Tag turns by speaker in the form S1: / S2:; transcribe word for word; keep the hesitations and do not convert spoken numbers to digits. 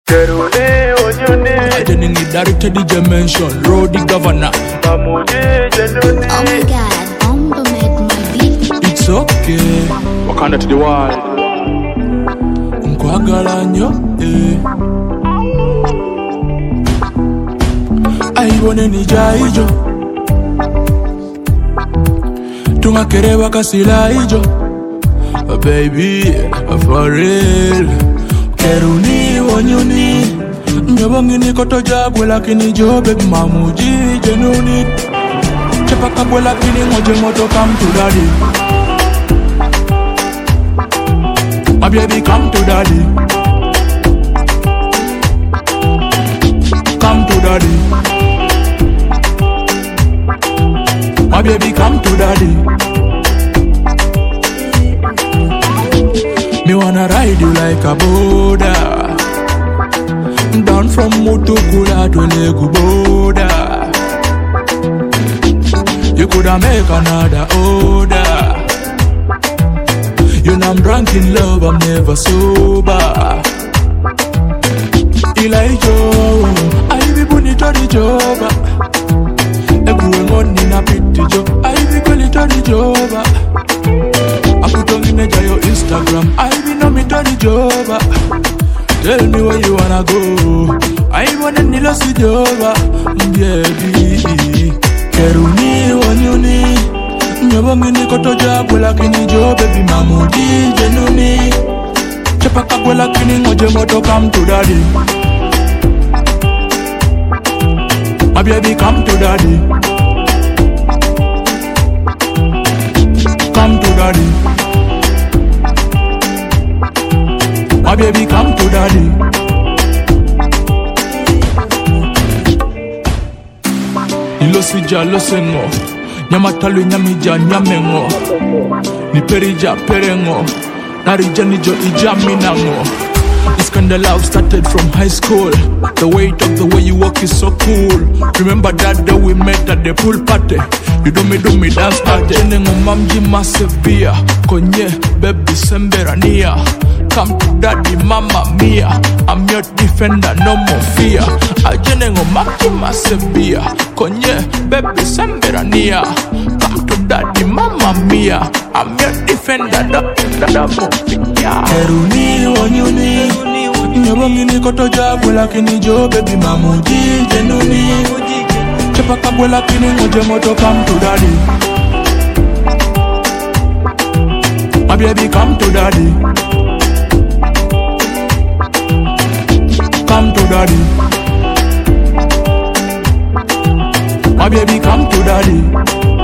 S1: Kerune onyone.
S2: I didn't need direct to the dimension. Road the governor.
S1: Mamuje jenone.
S3: Oh my god, Bombo made my beat.
S2: It's okay.
S1: Wakanda to the world.
S2: Nkwagala nnyo, eh. Aibone ni jaijo. Tungakerewa kasila ijo. Oh, baby, for real. Keruni wonyuni. Nyobangi ni koto jagwe lakini jo baby mamuji jenuni. Chepa kabwe lakini ngoje moto come to daddy. My baby come to daddy. Come to daddy. My baby come to daddy. Me wanna ride you like a Buddha. Down from Mutukula to Legu Boda. You coulda make another order. You know I'm drunk in love, I'm never sober. Elijah, I be bonito di joba. Everyone in a pretty job. I be bonito di joba. I put on in a your Instagram. I be no me to the joba. Tell me where you wanna go. I wanna nilo si joba. Baby, keruni wanyuni. Nyobangi ni koto jagwe lakini jo baby mamuji jenuni. Chepa kagwe lakini ngoje moto come to daddy. My baby come to daddy. Come to daddy. My baby come to daddy. Nilo sija lo sengo. Nyamatalu nyamija nyamengo. Ni perija perengo. Narija nijo ija minango. This kind of love started from high school. The weight of the way you walk is so cool. Remember that day we met at the pool party. You do me do me dance party. Jenengo mamji massive beer. Konye baby semberania. Come to daddy mama mia. I'm your defender, no more fear. Ajenengo mamji massive beer. Konye baby semberania. Come to daddy mama mia. I'm your defender, no, no, no more fear. Keruni wanyuni. Nyobangi ni koto jagwe lakini jo baby mamuji jenuni. Chepa kagwe lakini ngoje moto come to daddy. My baby come to daddy. Come to daddy. My baby come to daddy.